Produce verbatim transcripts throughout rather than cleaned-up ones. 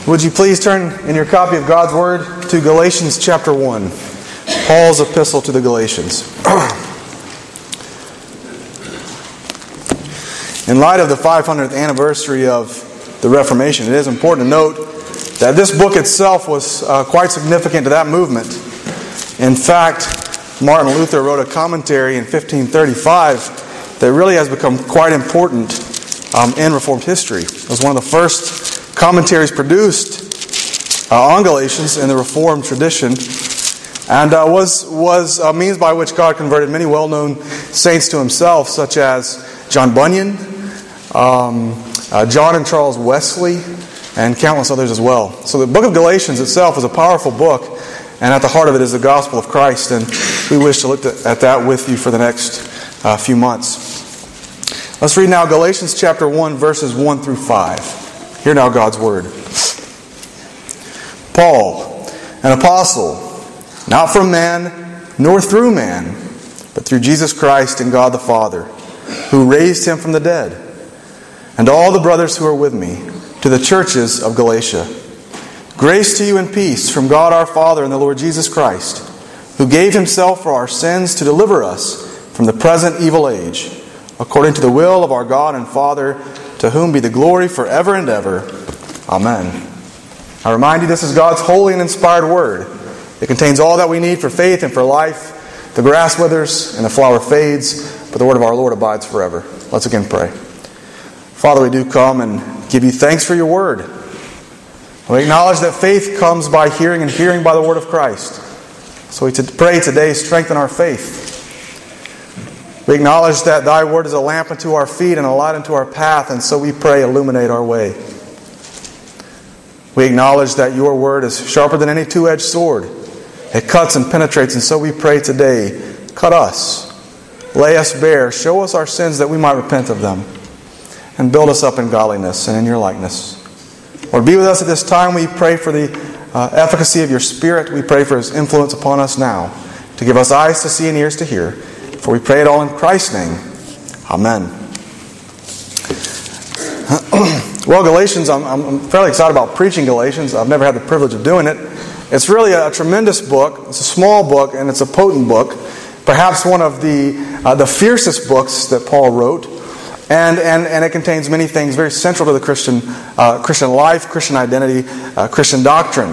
Would you please turn in your copy of God's Word to Galatians chapter one, Paul's epistle to the Galatians. In light of the five hundredth anniversary of the Reformation, it is important to note that this book itself was uh, quite significant to that movement. In fact, Martin Luther wrote a commentary in fifteen thirty-five that really has become quite important um, in Reformed history. It was one of the first commentaries produced uh, on Galatians in the Reformed tradition, and uh, was was a means by which God converted many well-known saints to Himself, such as John Bunyan, um, uh, John and Charles Wesley, and countless others as well. So the book of Galatians itself is a powerful book, and at the heart of it is the gospel of Christ, and we wish to look at that with you for the next uh, few months. Let's read now Galatians chapter one, verses one through five. Hear now God's Word. Paul, an apostle, not from man, nor through man, but through Jesus Christ and God the Father, who raised Him from the dead, and all the brothers who are with me, to the churches of Galatia. Grace to you and peace from God our Father and the Lord Jesus Christ, who gave Himself for our sins to deliver us from the present evil age, according to the will of our God and Father, to whom be the glory forever and ever. Amen. I remind you, this is God's holy and inspired Word. It contains all that we need for faith and for life. The grass withers and the flower fades, but the Word of our Lord abides forever. Let's again pray. Father, we do come and give you thanks for your Word. We acknowledge that faith comes by hearing, and hearing by the Word of Christ. So we pray today, strengthen our faith. We acknowledge that Thy Word is a lamp unto our feet and a light unto our path, and so we pray, illuminate our way. We acknowledge that Your Word is sharper than any two-edged sword. It cuts and penetrates, and so we pray today, cut us, lay us bare, show us our sins that we might repent of them, and build us up in godliness and in Your likeness. Lord, be with us at this time. We pray for the uh, efficacy of Your Spirit. We pray for His influence upon us now, to give us eyes to see and ears to hear. For we pray it all in Christ's name. Amen. Well, Galatians, I'm, I'm fairly excited about preaching Galatians. I've never had the privilege of doing it. It's really a, a tremendous book. It's a small book, and it's a potent book. Perhaps one of the uh, the fiercest books that Paul wrote. And, and, and it contains many things very central to the Christian uh, Christian life, Christian identity, uh, Christian doctrine.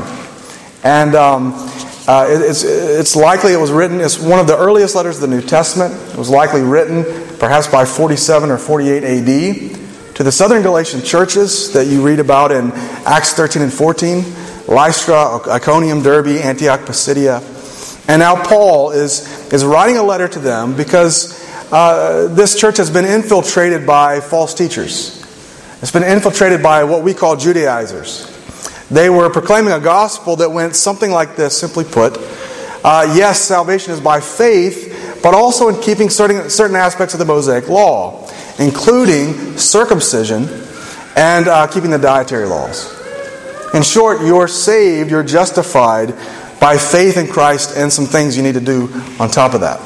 And um, uh, it, it's, it's likely it was written, it's one of the earliest letters of the New Testament. It was likely written perhaps by forty-seven or forty-eight A D to the southern Galatian churches that you read about in Acts thirteen and fourteen, Lystra, Iconium, Derbe, Antioch, Pisidia. And now Paul is, is writing a letter to them because Uh, this church has been infiltrated by false teachers. It's been infiltrated by what we call Judaizers. They were proclaiming a gospel that went something like this, simply put. Uh, yes, salvation is by faith, but also in keeping certain, certain aspects of the Mosaic Law, including circumcision and uh, keeping the dietary laws. In short, you're saved, you're justified by faith in Christ and some things you need to do on top of that.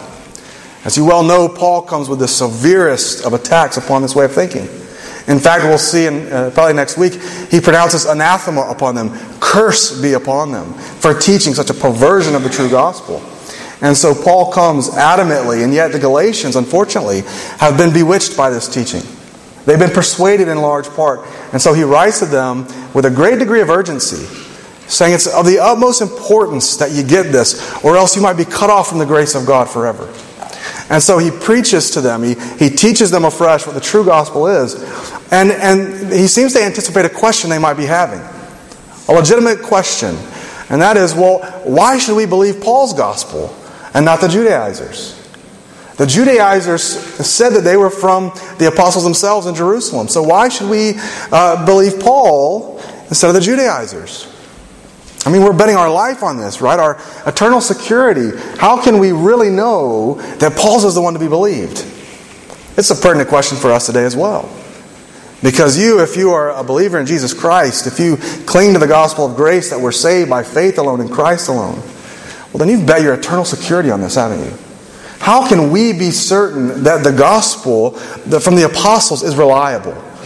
As you well know, Paul comes with the severest of attacks upon this way of thinking. In fact, we'll see in, uh, probably next week, he pronounces anathema upon them. Curse be upon them for teaching such a perversion of the true gospel. And so Paul comes adamantly, and yet the Galatians, unfortunately, have been bewitched by this teaching. They've been persuaded in large part. And so he writes to them with a great degree of urgency, saying it's of the utmost importance that you get this, or else you might be cut off from the grace of God forever. And so he preaches to them. He, he teaches them afresh what the true gospel is. And, and he seems to anticipate a question they might be having. A legitimate question. And that is, well, why should we believe Paul's gospel and not the Judaizers? The Judaizers said that they were from the apostles themselves in Jerusalem. So why should we uh, believe Paul instead of the Judaizers? I mean, we're betting our life on this, right? Our eternal security. How can we really know that Paul's is the one to be believed? It's a pertinent question for us today as well. Because you, if you are a believer in Jesus Christ, if you cling to the gospel of grace that we're saved by faith alone in Christ alone, well, then you've bet your eternal security on this, haven't you? How can we be certain that the gospel from the apostles is reliable?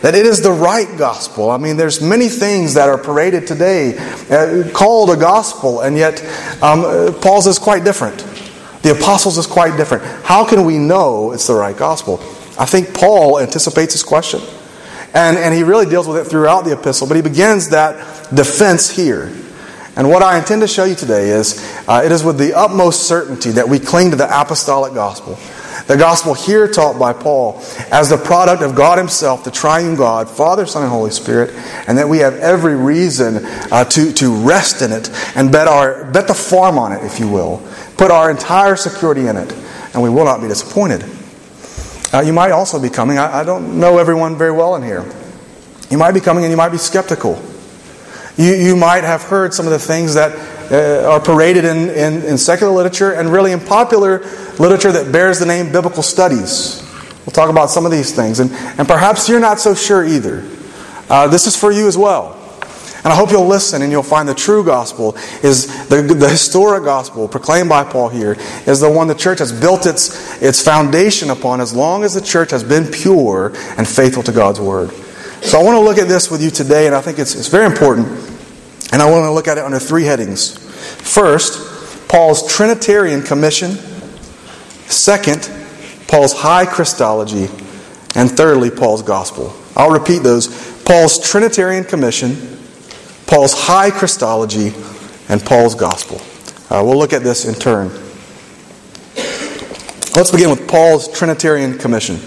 that it is the right gospel. I mean, there's many things that are paraded today uh, called a gospel, and yet um, Paul's is quite different. The apostles' is quite different. How can we know it's the right gospel? I think Paul anticipates this question. And, and he really deals with it throughout the epistle, but he begins that defense here. And what I intend to show you today is, uh, it is with the utmost certainty that we cling to the apostolic gospel. The gospel here taught by Paul as the product of God Himself, the triune God, Father, Son, and Holy Spirit, and that we have every reason uh, to, to rest in it and bet, our, bet the farm on it, if you will. Put our entire security in it, and we will not be disappointed. Uh, you might also be coming, I, I don't know everyone very well in here. You might be coming and you might be skeptical. You, you might have heard some of the things that uh, are paraded in, in, in secular literature and really in popular literature that bears the name biblical studies. We'll talk about some of these things. And, and perhaps you're not so sure either. Uh, this is for you as well. And I hope you'll listen and you'll find the true gospel is the, the historic gospel proclaimed by Paul here is the one the church has built its, its foundation upon as long as the church has been pure and faithful to God's Word. So I want to look at this with you today, and I think it's, it's very important. And I want to look at it under three headings. First, Paul's Trinitarian commission. Second, Paul's high Christology. And thirdly, Paul's gospel. I'll repeat those. Paul's Trinitarian commission, Paul's high Christology, and Paul's gospel. Uh, we'll look at this in turn. Let's begin with Paul's Trinitarian commission.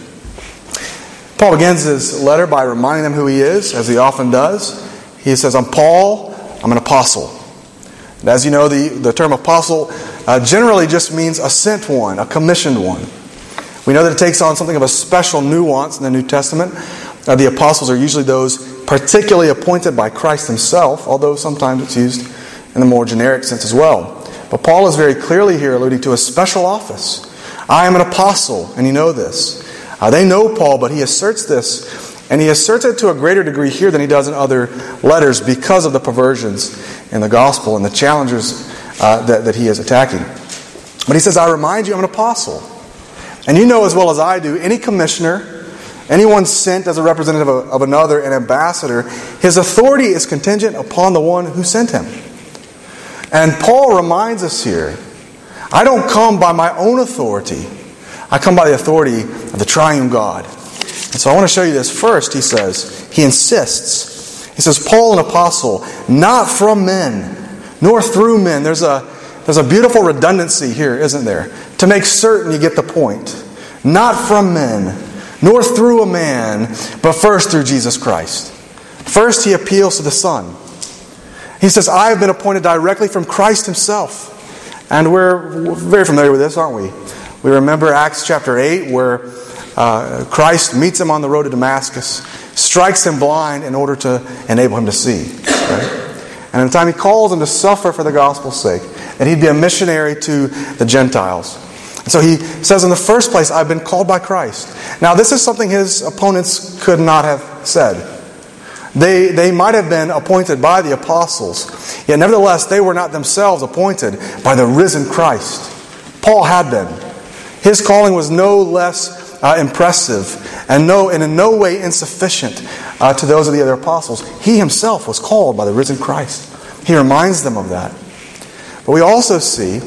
Paul begins his letter by reminding them who he is, as he often does. He says, I'm Paul, I'm an apostle. And as you know, the, the term apostle uh, generally just means a sent one, a commissioned one. We know that it takes on something of a special nuance in the New Testament. Uh, the apostles are usually those particularly appointed by Christ Himself, although sometimes it's used in the more generic sense as well. But Paul is very clearly here alluding to a special office. I am an apostle, and you know this. Uh, they know Paul, but he asserts this, and he asserts it to a greater degree here than he does in other letters because of the perversions in the gospel and the challenges uh, that, that he is attacking. But he says, I remind you I'm an apostle. And you know as well as I do, any commissioner, anyone sent as a representative of, of another, an ambassador, his authority is contingent upon the one who sent him. And Paul reminds us here, I don't come by my own authority. I come by the authority of the triune God. And so I want to show you this. First, he says, he insists. He says, Paul, an apostle, not from men, nor through men. There's a, there's a beautiful redundancy here, isn't there? To make certain you get the point. Not from men, nor through a man, but first through Jesus Christ. First, he appeals to the Son. He says, I have been appointed directly from Christ Himself. And we're very familiar with this, aren't we? We remember Acts chapter eight, where uh, Christ meets him on the road to Damascus, strikes him blind in order to enable him to see. Right? And in the time he calls him to suffer for the gospel's sake, and he'd be a missionary to the Gentiles. And so he says in the first place, I've been called by Christ. Now this is something his opponents could not have said. They, they might have been appointed by the apostles, yet nevertheless they were not themselves appointed by the risen Christ. Paul had been. His calling was no less uh, impressive and no and in no way insufficient uh, to those of the other apostles. He himself was called by the risen Christ. He reminds them of that. But we also see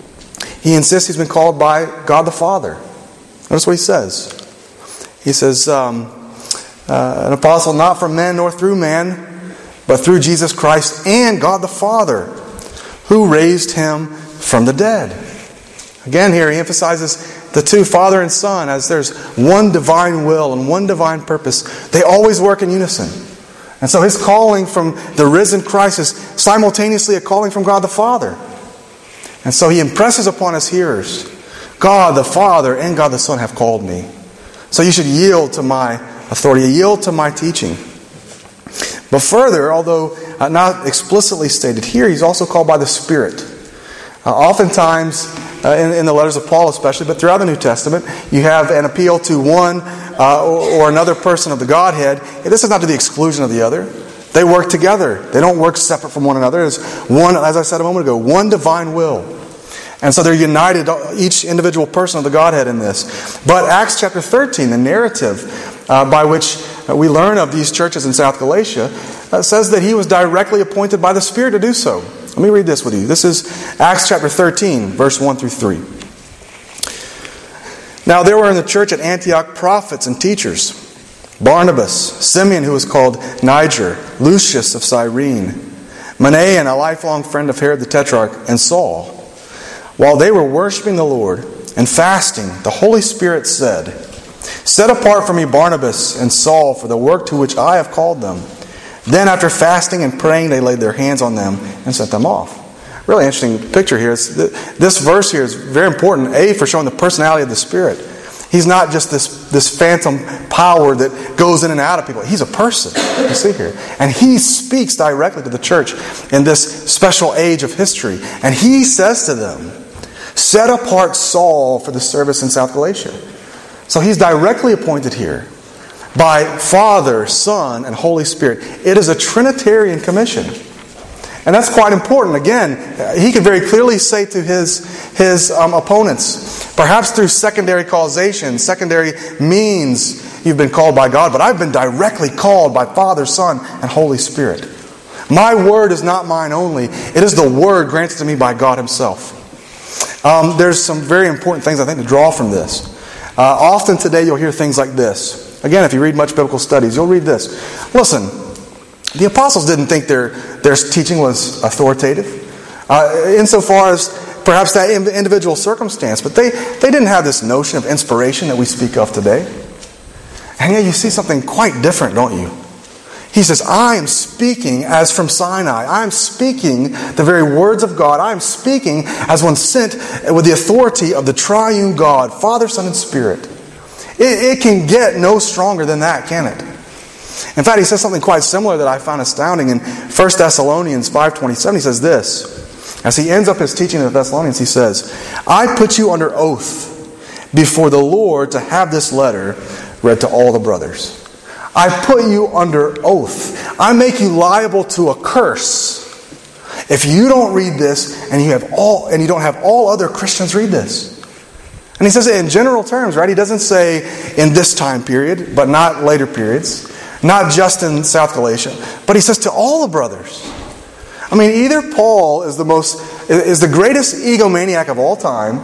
he insists he's been called by God the Father. Notice what he says. He says, um, uh, an apostle not from men nor through man, but through Jesus Christ and God the Father, who raised Him from the dead. Again here he emphasizes the two, Father and Son, as there's one divine will and one divine purpose. They always work in unison. And so his calling from the risen Christ is simultaneously a calling from God the Father. And so he impresses upon his hearers, God the Father and God the Son have called me. So you should yield to my authority, yield to my teaching. But further, although uh, not explicitly stated here, he's also called by the Spirit. Uh, oftentimes, uh, in, in the letters of Paul especially, but throughout the New Testament, you have an appeal to one uh, or, or another person of the Godhead. This is not to the exclusion of the other. They work together. They don't work separate from one another. There's one, as I said a moment ago, one divine will. And so they're united, each individual person of the Godhead in this. But Acts chapter thirteen, the narrative uh, by which uh, we learn of these churches in South Galatia uh, says that he was directly appointed by the Spirit to do so. Let me read this with you. This is Acts chapter thirteen, verse one through three. Now there were in the church at Antioch prophets and teachers: Barnabas, Simeon, who was called Niger, Lucius of Cyrene, Manaen, a lifelong friend of Herod the Tetrarch, and Saul. While they were worshiping the Lord and fasting, the Holy Spirit said, "Set apart for me Barnabas and Saul for the work to which I have called them." Then after fasting and praying, they laid their hands on them and sent them off. Really interesting picture here. It's, this verse here is very important, A, for showing the personality of the Spirit. He's not just this, this phantom power that goes in and out of people. He's a person, you see here. And he speaks directly to the church in this special age of history. And he says to them, "Set apart Saul for the service in South Galatia." So he's directly appointed here by Father, Son, and Holy Spirit. It is a Trinitarian commission. And that's quite important. Again, he could very clearly say to his, his um, opponents, perhaps through secondary causation, secondary means, you've been called by God, but I've been directly called by Father, Son, and Holy Spirit. My word is not mine only. It is the word granted to me by God Himself. Um, there's some very important things, I think, to draw from this. Uh, often today you'll hear things like this. Again, if you read much biblical studies, you'll read this. Listen, the apostles didn't think their, their teaching was authoritative, uh, insofar as perhaps that individual circumstance, but they, they didn't have this notion of inspiration that we speak of today. And yet you see something quite different, don't you? He says, I am speaking as from Sinai. I am speaking the very words of God. I am speaking as one sent with the authority of the triune God, Father, Son, and Spirit. It, it can get no stronger than that, can it? In fact, he says something quite similar that I found astounding in First Thessalonians five twenty-seven. He says this. As he ends up his teaching to the Thessalonians, he says, I put you under oath before the Lord to have this letter read to all the brothers. I put you under oath. I make you liable to a curse if you don't read this and you have all and you don't have all other Christians read this. And he says it in general terms, right? He doesn't say in this time period, but not later periods, not just in South Galatia, but he says to all the brothers. I mean, either Paul is the most is the greatest egomaniac of all time,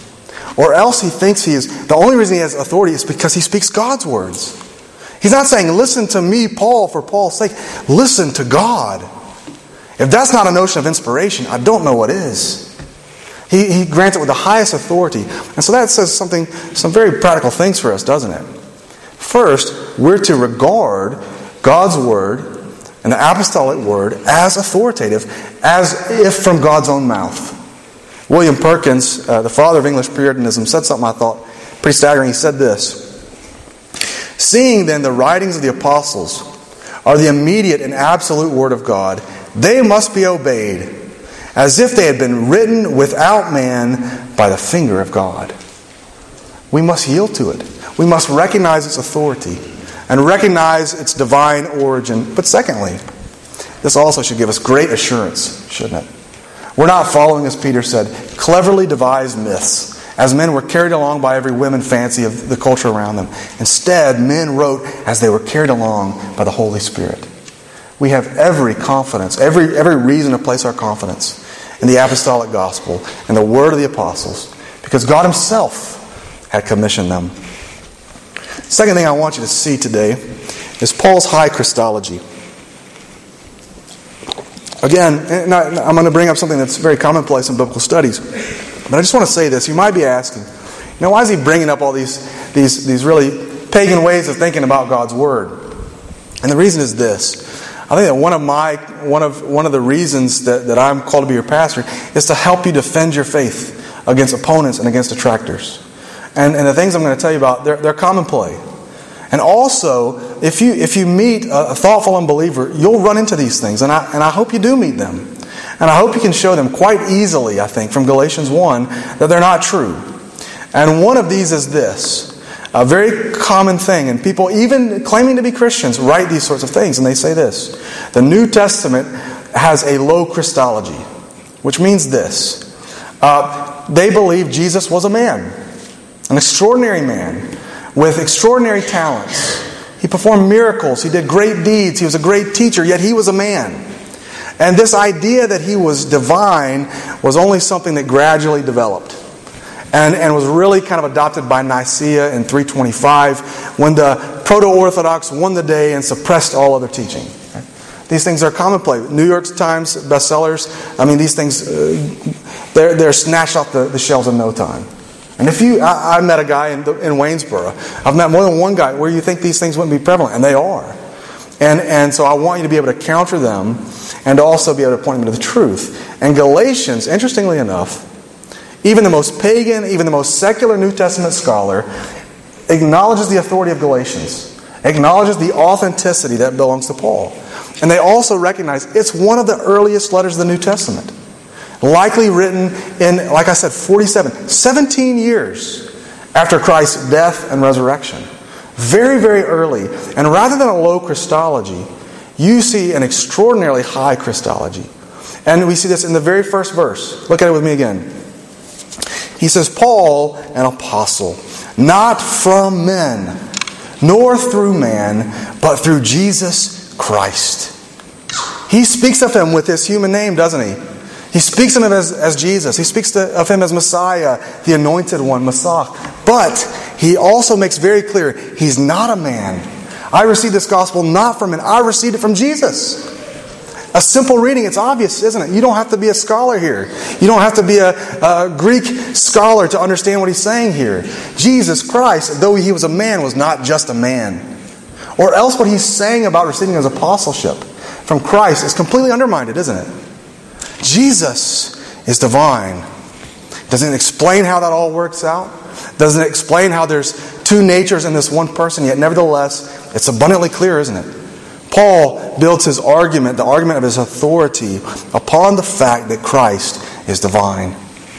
or else he thinks he is the only reason he has authority is because he speaks God's words. He's not saying, listen to me, Paul, for Paul's sake. Listen to God. If that's not a notion of inspiration, I don't know what is. He, he grants it with the highest authority. And so that says something, some very practical things for us, doesn't it? First, we're to regard God's Word and the apostolic Word as authoritative, as if from God's own mouth. William Perkins, uh, the father of English Puritanism, said something I thought pretty staggering. He said this: Seeing then the writings of the apostles are the immediate and absolute Word of God, they must be obeyed as if they had been written without man by the finger of God. We must yield to it. We must recognize its authority and recognize its divine origin. But secondly, this also should give us great assurance, shouldn't it? We're not following, as Peter said, cleverly devised myths, as men were carried along by every whim and fancy of the culture around them. Instead, men wrote as they were carried along by the Holy Spirit. We have every confidence, every, every reason to place our confidence in the apostolic gospel and the word of the apostles, because God Himself had commissioned them. Second thing I want you to see today is Paul's high Christology. Again, I'm going to bring up something that's very commonplace in biblical studies. But I just want to say this. You might be asking, you know, why is he bringing up all these, these, these really pagan ways of thinking about God's Word? And the reason is this. I think that one of my one of one of the reasons that, that I'm called to be your pastor is to help you defend your faith against opponents and against detractors. And, and the things I'm going to tell you about, they're, they're commonplace. And also, if you if you meet a, a thoughtful unbeliever, you'll run into these things. And I and I hope you do meet them. And I hope you can show them quite easily, I think, from Galatians one, that they're not true. And one of these is this. A very common thing, and people even claiming to be Christians write these sorts of things, and they say this: the New Testament has a low Christology, which means this. Uh, they believe Jesus was a man, an extraordinary man, with extraordinary talents, He performed miracles. He did great deeds. He was a great teacher, yet he was a man. And this idea that he was divine was only something that gradually developed. And, and was really kind of adopted by Nicaea in three twenty-five when the Proto-Orthodox won the day and suppressed all other teaching. These things are commonplace. New York Times bestsellers, I mean, these things, uh, they're, they're snatched off the, the shelves in no time. And if you, I, I met a guy in, the, in Waynesboro. I've met more than one guy where you think these things wouldn't be prevalent, and they are. And, and so I want you to be able to counter them and to also be able to point them to the truth. And Galatians, interestingly enough, even the most pagan, even the most secular New Testament scholar acknowledges the authority of Galatians, acknowledges the authenticity that belongs to Paul. And they also recognize it's one of the earliest letters of the New Testament. Likely written in, like I said, forty-seven, seventeen years after Christ's death and resurrection. Very, very early. And rather than a low Christology, you see an extraordinarily high Christology. And we see this in the very first verse. Look at it with me again. He says, Paul, an apostle, not from men, nor through man, but through Jesus Christ. He speaks of him with his human name, doesn't he? He speaks of him as, as Jesus. He speaks to, of him as Messiah, the anointed one, Messiah. But he also makes very clear, he's not a man. I received this gospel not from men. I received it from Jesus. A simple reading, it's obvious, isn't it? You don't have to be a scholar here. You don't have to be a, a Greek scholar to understand what he's saying here. Jesus Christ, though he was a man, was not just a man. Or else what he's saying about receiving his apostleship from Christ is completely undermined, isn't it? Jesus is divine. Doesn't it explain how that all works out? Doesn't it explain how there's two natures in this one person, yet nevertheless, it's abundantly clear, isn't it? Paul builds his argument, the argument of his authority, upon the fact that Christ is divine.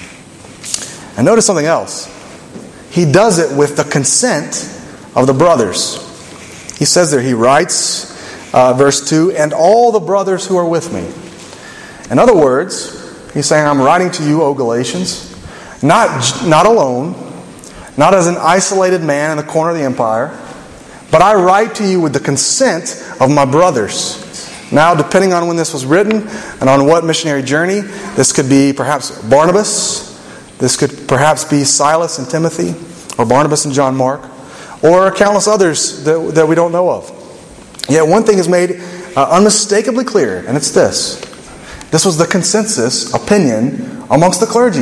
And notice something else. He does it with the consent of the brothers. He says there, he writes, uh, verse two, and all the brothers who are with me. In other words, he's saying, I'm writing to you, O Galatians, not, not alone, not as an isolated man in the corner of the empire, but I write to you with the consent of my brothers. Now, depending on when this was written and on what missionary journey, this could be perhaps Barnabas, this could perhaps be Silas and Timothy, or Barnabas and John Mark, or countless others that, that we don't know of. Yet one thing is made uh, unmistakably clear, and it's this. This was the consensus opinion amongst the clergy.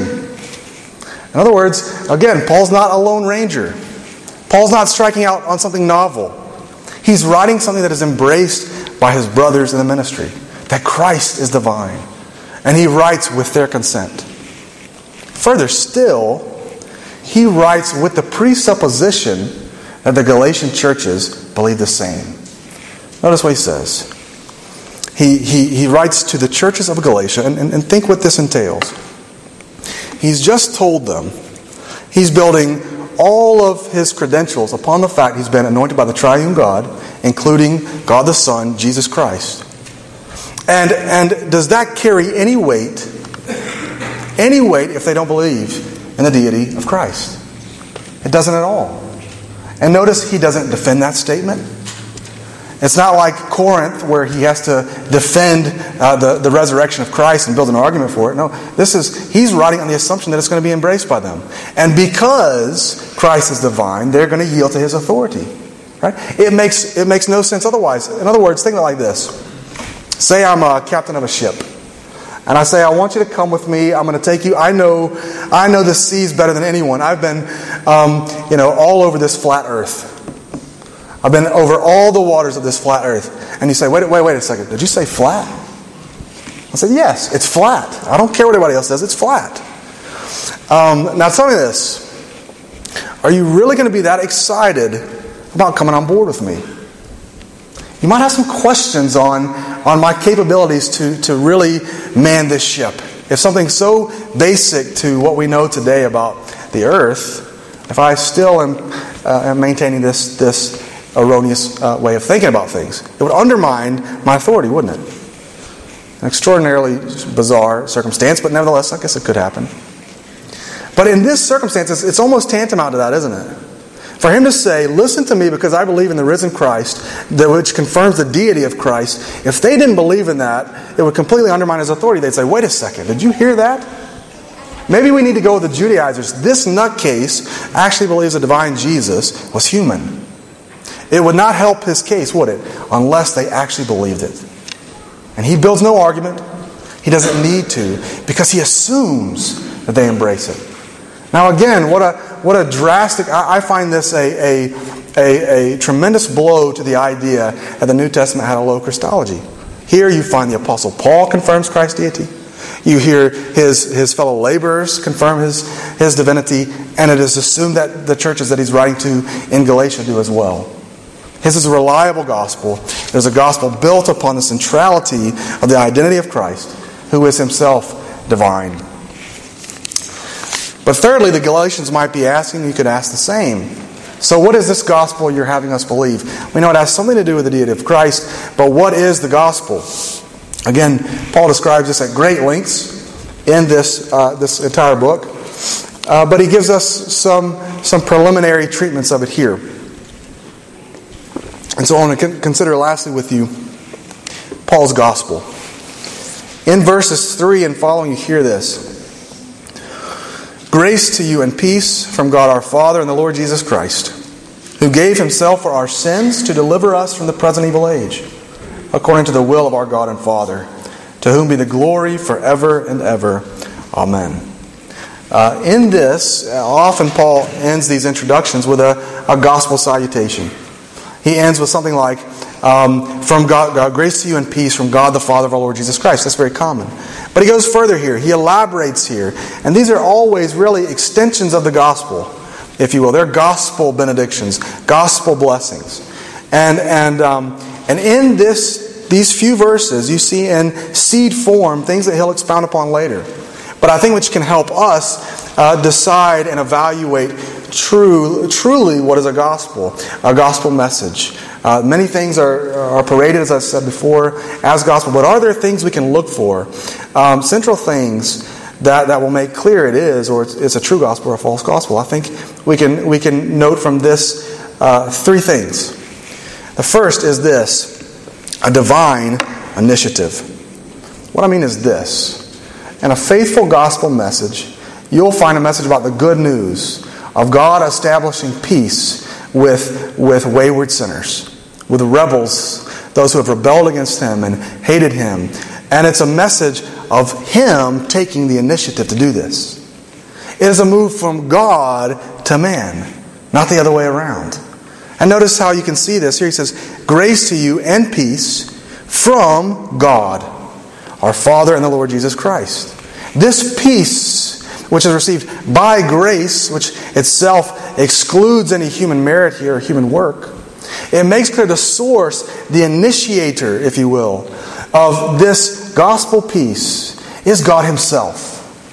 In other words, again, Paul's not a lone ranger. Paul's not striking out on something novel. He's writing something that is embraced by his brothers in the ministry, that Christ is divine. And he writes with their consent. Further still, he writes with the presupposition that the Galatian churches believe the same. Notice what he says. He, he, he writes to the churches of Galatia, and, and, and think what this entails. He's just told them he's building all of his credentials upon the fact he's been anointed by the triune God, including God the Son, Jesus Christ. And, and does that carry any weight, any weight if they don't believe in the deity of Christ? It doesn't at all. And notice he doesn't defend that statement. It's not like Corinth where he has to defend uh, the, the resurrection of Christ and build an argument for it. No, this is he's writing on the assumption that it's going to be embraced by them. And because Christ is divine, they're going to yield to his authority. Right? It makes it makes no sense otherwise. In other words, think of it like this. Say I'm a captain of a ship. And I say, I want you to come with me. I'm going to take you. I know I know the seas better than anyone. I've been um, you know, all over this flat earth. I've been over all the waters of this flat earth. And you say, wait, wait, wait a second. Did you say flat? I said, yes, it's flat. I don't care what everybody else says. It's flat. Um, now tell me this. Are you really going to be that excited about coming on board with me? You might have some questions on, on my capabilities to, to really man this ship. If something so basic to what we know today about the earth, if I still am, uh, am maintaining this this erroneous uh, way of thinking about things, it would undermine my authority, wouldn't it? An extraordinarily bizarre circumstance, but nevertheless, I guess it could happen. But in this circumstance, it's, it's almost tantamount to that, isn't it? For him to say, listen to me because I believe in the risen Christ, that which confirms the deity of Christ, if they didn't believe in that, it would completely undermine his authority. They'd say, wait a second, did you hear that? Maybe we need to go with the Judaizers. This nutcase actually believes the divine Jesus was human. It would not help his case, would it? Unless they actually believed it. And he builds no argument. He doesn't need to, because he assumes that they embrace it. Now again, what a what a drastic, I, I find this a, a, a, a tremendous blow to the idea that the New Testament had a low Christology. Here you find the Apostle Paul confirms Christ's deity. You hear his, his fellow laborers confirm his, his divinity, and it is assumed that the churches that he's writing to in Galatia do as well. His is a reliable gospel. There's a gospel built upon the centrality of the identity of Christ, who is himself divine. But thirdly, the Galatians might be asking, you could ask the same. So what is this gospel you're having us believe? We know it has something to do with the deity of Christ, but what is the gospel? Again, Paul describes this at great lengths in this uh, this entire book, uh, but he gives us some, some preliminary treatments of it here. And so I want to consider lastly with you Paul's gospel. In verses three and following, you hear this. Grace to you and peace from God our Father and the Lord Jesus Christ, who gave himself for our sins to deliver us from the present evil age, according to the will of our God and Father, to whom be the glory forever and ever. Amen. Uh, in this, often Paul ends these introductions with a, a gospel salutation. He ends with something like, um, from God, God, grace to you and peace from God the Father of our Lord Jesus Christ. That's very common. But he goes further here. He elaborates here. And these are always really extensions of the gospel, if you will. They're gospel benedictions, gospel blessings. And and um, and in this these few verses, you see in seed form things that he'll expound upon later. But I think which can help us uh, decide and evaluate true, truly what is a gospel, a gospel message. Uh, many things are, are paraded, as I said before, as gospel. But are there things we can look for? Um, central things that, that will make clear it is, or it's, it's a true gospel or a false gospel. I think we can we can note from this uh, three things. The first is this: a divine initiative. What I mean is this: in a faithful gospel message, you'll find a message about the good news of God establishing peace with, with wayward sinners, with rebels, those who have rebelled against Him and hated Him. And it's a message of Him taking the initiative to do this. It is a move from God to man, not the other way around. And notice how you can see this. Here he says, grace to you and peace from God, our Father and the Lord Jesus Christ. This peace, which is received by grace, which itself excludes any human merit here, or human work, it makes clear the source, the initiator, if you will, of this gospel peace is God Himself.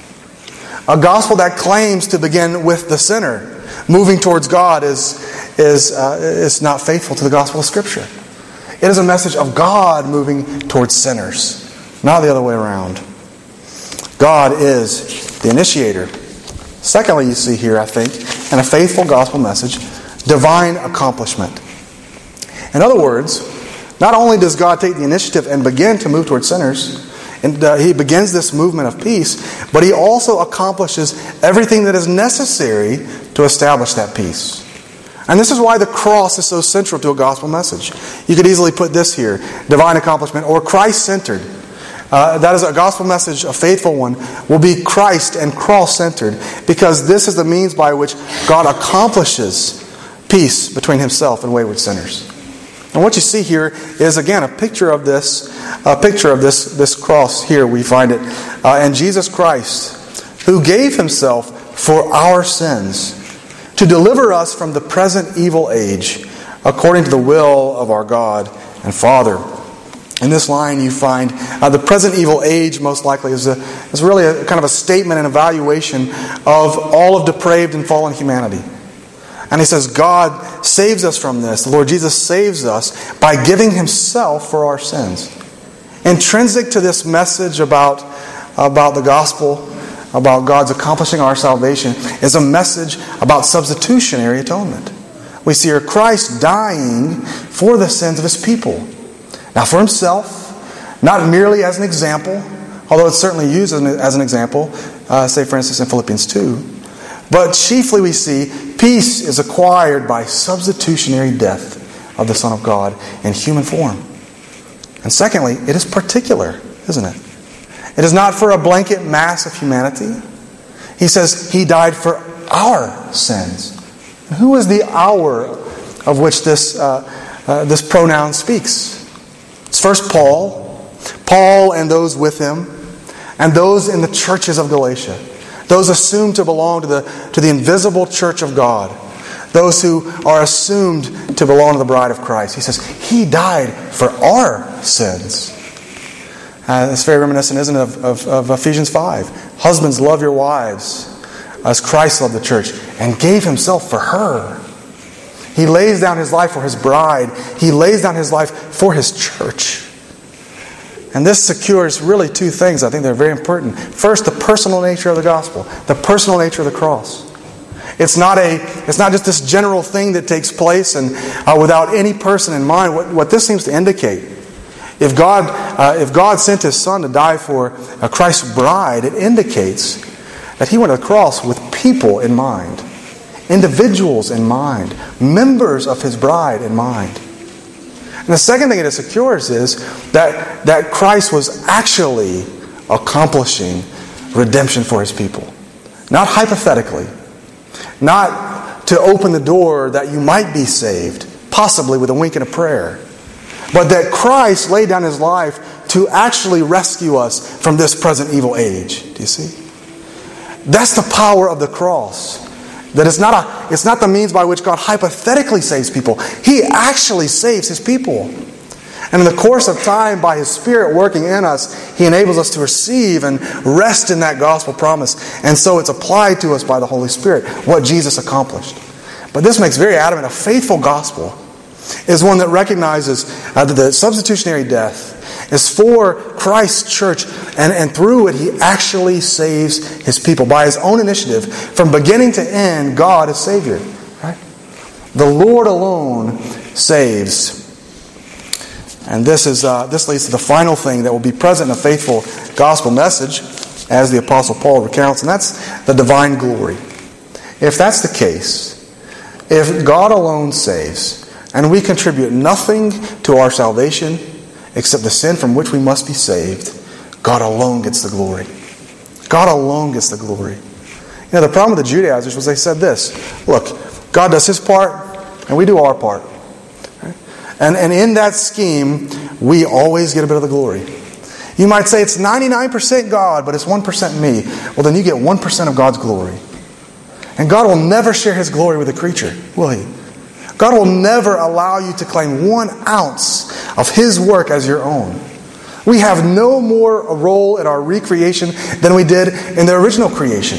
A gospel that claims to begin with the sinner moving towards God is, is, uh, is not faithful to the gospel of Scripture. It is a message of God moving towards sinners, not the other way around. God is the initiator. Secondly, you see here, I think, in a faithful gospel message, divine accomplishment. In other words, not only does God take the initiative and begin to move towards sinners, and uh, He begins this movement of peace, but He also accomplishes everything that is necessary to establish that peace. And this is why the cross is so central to a gospel message. You could easily put this here, divine accomplishment, or Christ-centered. Uh, that is a gospel message, a faithful one, will be Christ and cross-centered, because this is the means by which God accomplishes peace between Himself and wayward sinners. And what you see here is, again, a picture of this, a picture of this, this cross here. We find it uh, in Jesus Christ, who gave Himself for our sins to deliver us from the present evil age, according to the will of our God and Father. In this line you find uh, the present evil age most likely is, a, is really a kind of a statement and evaluation of all of depraved and fallen humanity. And he says God saves us from this. The Lord Jesus saves us by giving Himself for our sins. Intrinsic to this message about, about the gospel, about God's accomplishing our salvation, is a message about substitutionary atonement. We see here Christ dying for the sins of His people. Now for Himself, not merely as an example, although it's certainly used as an, as an example, uh, say for instance in Philippians two. But chiefly we see peace is acquired by substitutionary death of the Son of God in human form. And secondly, it is particular, isn't it? It is not for a blanket mass of humanity. He says He died for our sins. And who is the our of which this, uh, uh, this pronoun speaks? It's first Paul, Paul and those with him, and those in the churches of Galatia. Those assumed to belong to the, to the invisible church of God. Those who are assumed to belong to the bride of Christ. He says, He died for our sins. Uh, it's very reminiscent, isn't it, of, of, of Ephesians five. Husbands, love your wives as Christ loved the church and gave Himself for her. He lays down His life for His bride. He lays down His life for His church. And this secures really two things. I think they're very important. First, the personal nature of the gospel. The personal nature of the cross. It's not a. It's not just this general thing that takes place and uh, without any person in mind. What, what this seems to indicate, if God, uh, if God sent His Son to die for uh, Christ's bride, it indicates that He went to the cross with people in mind, individuals in mind, members of His bride in mind. And the second thing it secures is that, that Christ was actually accomplishing redemption for His people. Not hypothetically. Not to open the door that you might be saved, possibly with a wink and a prayer. But that Christ laid down His life to actually rescue us from this present evil age. Do you see? That's the power of the cross. That it's not a, it's not the means by which God hypothetically saves people. He actually saves His people. And in the course of time, by His Spirit working in us, He enables us to receive and rest in that gospel promise. And so it's applied to us by the Holy Spirit, what Jesus accomplished. But this makes very adamant, a faithful gospel is one that recognizes uh, that the substitutionary death is for Christ's church, and, and through it He actually saves His people. By His own initiative, from beginning to end, God is Savior. Right? The Lord alone saves. And this is uh, this leads to the final thing that will be present in a faithful gospel message, as the Apostle Paul recounts, and that's the divine glory. If that's the case, if God alone saves, and we contribute nothing to our salvation except the sin from which we must be saved, God alone gets the glory. God alone gets the glory. You know, the problem with the Judaizers was they said this: look, God does His part, and we do our part. Right? And, and in that scheme, we always get a bit of the glory. You might say it's ninety-nine percent God, but it's one percent me. Well, then you get one percent of God's glory. And God will never share His glory with a creature, will He? God will never allow you to claim one ounce of His work as your own. We have no more a role in our recreation than we did in the original creation.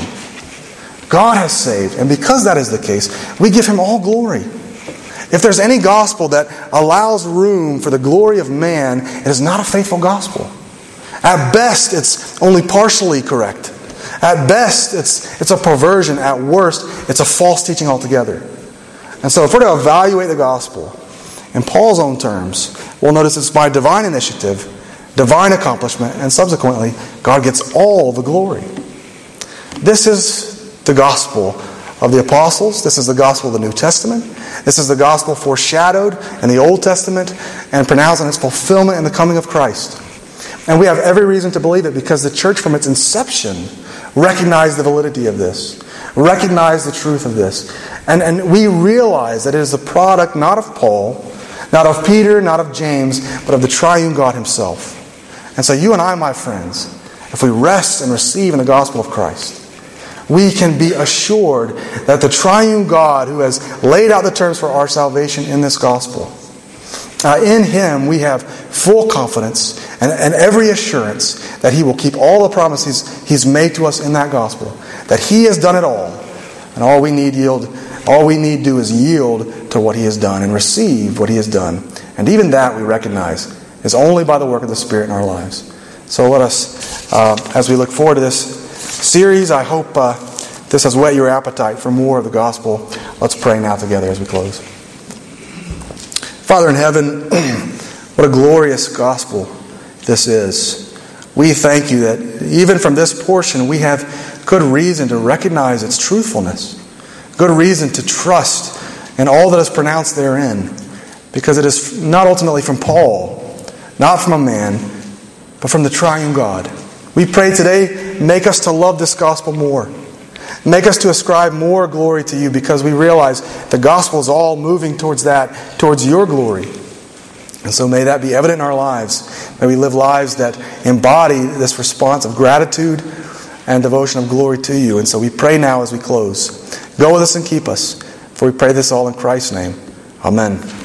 God has saved, and because that is the case, we give Him all glory. If there's any gospel that allows room for the glory of man, it is not a faithful gospel. At best, it's only partially correct. At best, it's, it's a perversion. At worst, it's a false teaching altogether. And so if we're to evaluate the gospel in Paul's own terms, we'll notice it's by divine initiative, divine accomplishment, and subsequently, God gets all the glory. This is the gospel of the apostles. This is the gospel of the New Testament. This is the gospel foreshadowed in the Old Testament and pronounced in its fulfillment in the coming of Christ. And we have every reason to believe it because the church from its inception recognized the validity of this, recognized the truth of this. And, and we realize that it is the product not of Paul, not of Peter, not of James, but of the triune God Himself. And so you and I, my friends, if we rest and receive in the gospel of Christ, we can be assured that the triune God who has laid out the terms for our salvation in this gospel, uh, in Him we have full confidence and, and every assurance that He will keep all the promises He's made to us in that gospel, that He has done it all, and all we need yield, all we need do is yield to what He has done and receive what He has done. And even that we recognize is only by the work of the Spirit in our lives. So let us, uh, as we look forward to this series, I hope uh, this has whet your appetite for more of the gospel. Let's pray now together as we close. Father in heaven, what a glorious gospel this is. We thank you that even from this portion we have good reason to recognize its truthfulness, good reason to trust in all that is pronounced therein, because it is not ultimately from Paul, not from a man, but from the triune God. We pray today, make us to love this gospel more. Make us to ascribe more glory to you, because we realize the gospel is all moving towards that, towards your glory. And so may that be evident in our lives. May we live lives that embody this response of gratitude and devotion of glory to you. And so we pray now as we close. Go with us and keep us. For we pray this all in Christ's name. Amen.